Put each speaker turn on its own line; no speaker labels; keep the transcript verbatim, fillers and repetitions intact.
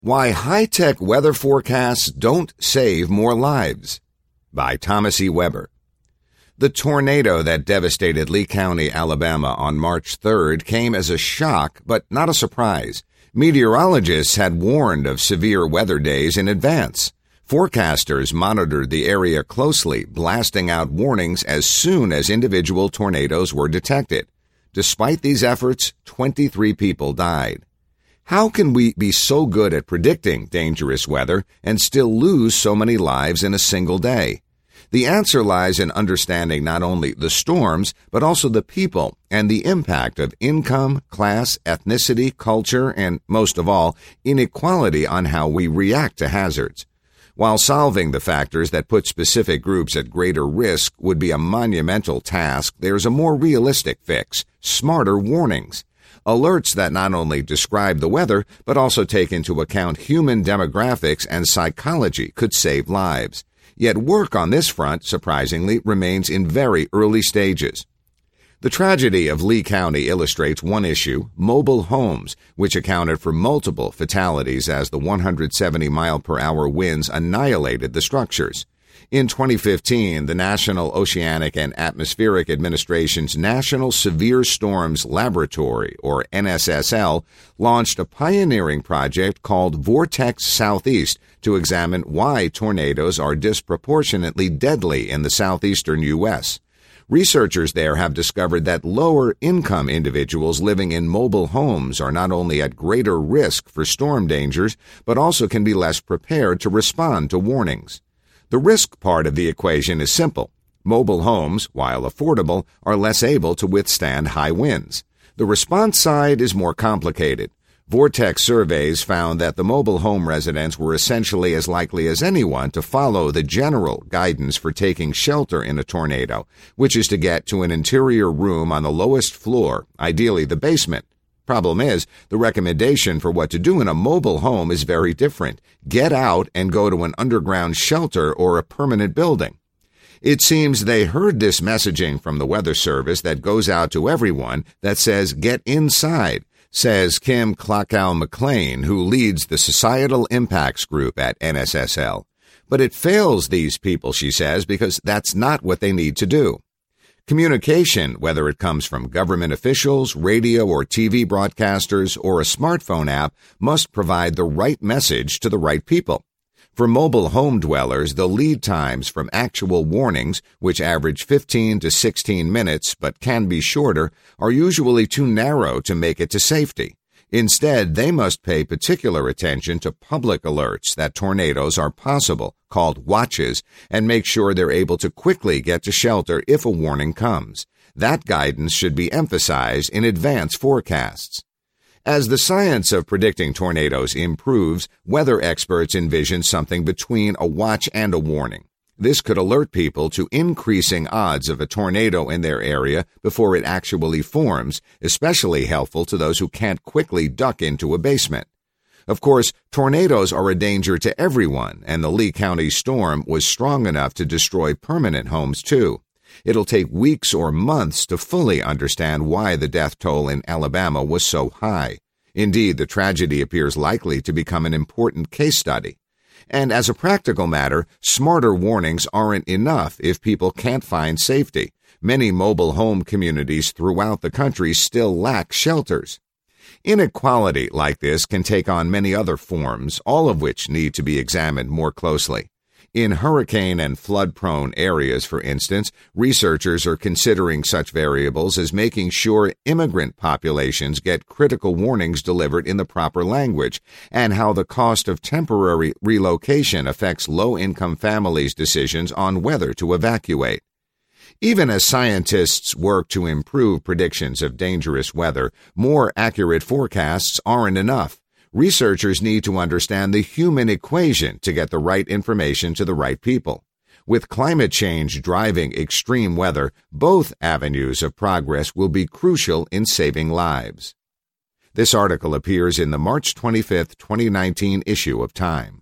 Why High-Tech Weather Forecasts Don't Save More Lives by Thomas E. Weber. The tornado that devastated Lee County, Alabama on March third came as a shock, but not a surprise. Meteorologists had warned of severe weather days in advance. Forecasters monitored the area closely, blasting out warnings as soon as individual tornadoes were detected. Despite these efforts, twenty-three people died. How can we be so good at predicting dangerous weather and still lose so many lives in a single day? The answer lies in understanding not only the storms, but also the people and the impact of income, class, ethnicity, culture, and, most of all, inequality on how we react to hazards. While solving the factors that put specific groups at greater risk would be a monumental task, there's a more realistic fix: smarter warnings. Alerts that not only describe the weather, but also take into account human demographics and psychology could save lives. Yet work on this front, surprisingly, remains in very early stages. The tragedy of Lee County illustrates one issue: mobile homes, which accounted for multiple fatalities as the one hundred seventy mile per hour winds annihilated the structures. In twenty fifteen, the National Oceanic and Atmospheric Administration's National Severe Storms Laboratory, or N S S L, launched a pioneering project called Vortex Southeast to examine why tornadoes are disproportionately deadly in the southeastern U S Researchers there have discovered that lower-income individuals living in mobile homes are not only at greater risk for storm dangers, but also can be less prepared to respond to warnings. The risk part of the equation is simple. Mobile homes, while affordable, are less able to withstand high winds. The response side is more complicated. Vortex surveys found that the mobile home residents were essentially as likely as anyone to follow the general guidance for taking shelter in a tornado, which is to get to an interior room on the lowest floor, ideally the basement. Problem is, the recommendation for what to do in a mobile home is very different. Get out and go to an underground shelter or a permanent building. It seems they heard this messaging from the Weather Service that goes out to everyone that says get inside, says Kim Klockow-McLean, who leads the Societal Impacts Group at N S S L. But it fails these people, she says, because that's not what they need to do. Communication, whether it comes from government officials, radio or T V broadcasters, or a smartphone app, must provide the right message to the right people. For mobile home dwellers, the lead times from actual warnings, which average fifteen to sixteen minutes but can be shorter, are usually too narrow to make it to safety. Instead, they must pay particular attention to public alerts that tornadoes are possible, called watches, and make sure they're able to quickly get to shelter if a warning comes. That guidance should be emphasized in advance forecasts. As the science of predicting tornadoes improves, weather experts envision something between a watch and a warning. This could alert people to increasing odds of a tornado in their area before it actually forms, especially helpful to those who can't quickly duck into a basement. Of course, tornadoes are a danger to everyone, and the Lee County storm was strong enough to destroy permanent homes, too. It'll take weeks or months to fully understand why the death toll in Alabama was so high. Indeed, the tragedy appears likely to become an important case study. And as a practical matter, smarter warnings aren't enough if people can't find safety. Many mobile home communities throughout the country still lack shelters. Inequality like this can take on many other forms, all of which need to be examined more closely. In hurricane and flood-prone areas, for instance, researchers are considering such variables as making sure immigrant populations get critical warnings delivered in the proper language, and how the cost of temporary relocation affects low-income families' decisions on whether to evacuate. Even as scientists work to improve predictions of dangerous weather, more accurate forecasts aren't enough. Researchers need to understand the human equation to get the right information to the right people. With climate change driving extreme weather, both avenues of progress will be crucial in saving lives. This article appears in the March twenty-fifth, twenty nineteen issue of Time.